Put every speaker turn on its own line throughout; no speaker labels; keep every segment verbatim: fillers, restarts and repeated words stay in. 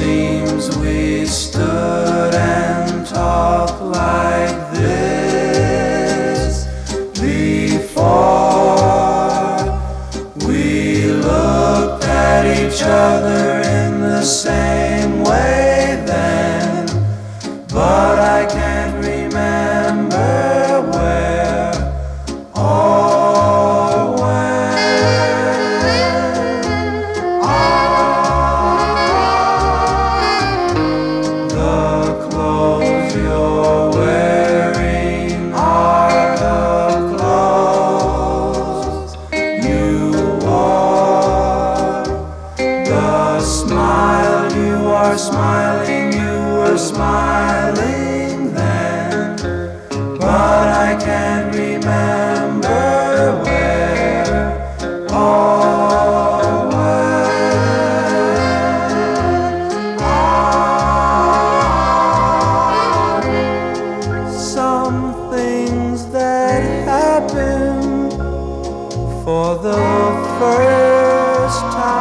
seems we stood and talked like this before. We looked at each other in the same way then, but I can't remember where or when. The clothes you're wearing are the clothes you wore. The smile you are smiling, you were smiling then, but I can't remember where or when. Ah, some things that happen for the first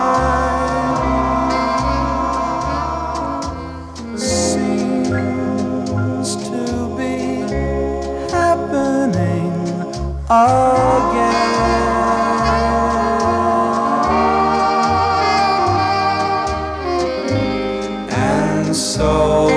time seems to be happening again. And so